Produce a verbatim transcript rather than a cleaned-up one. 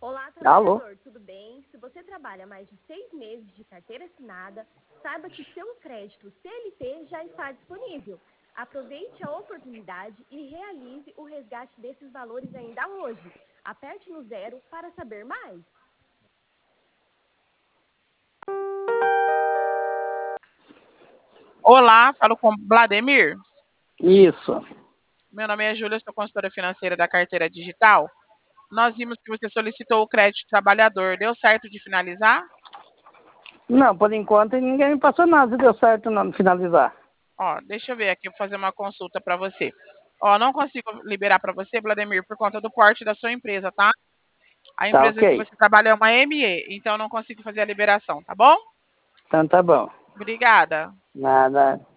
Olá, Alô? trabalhador, tudo bem? Se você trabalha mais de seis meses de carteira assinada, saiba que seu crédito C L T já está disponível. Aproveite a oportunidade e realize o resgate desses valores ainda hoje. Aperte no zero para saber mais. Olá, falo com Vladimir. Isso. Meu nome é Júlia, sou consultora financeira da carteira digital. Nós vimos que você solicitou o crédito trabalhador. Deu certo de finalizar? Não, por enquanto ninguém me passou nada, se deu certo não finalizar. Ó, deixa eu ver aqui, vou fazer uma consulta para você. Ó, não consigo liberar para você, Vladimir, por conta do porte da sua empresa, tá? A Tá empresa que ok. você trabalha é uma M E, então não consigo fazer a liberação, tá bom? Então tá bom. Obrigada. Nada.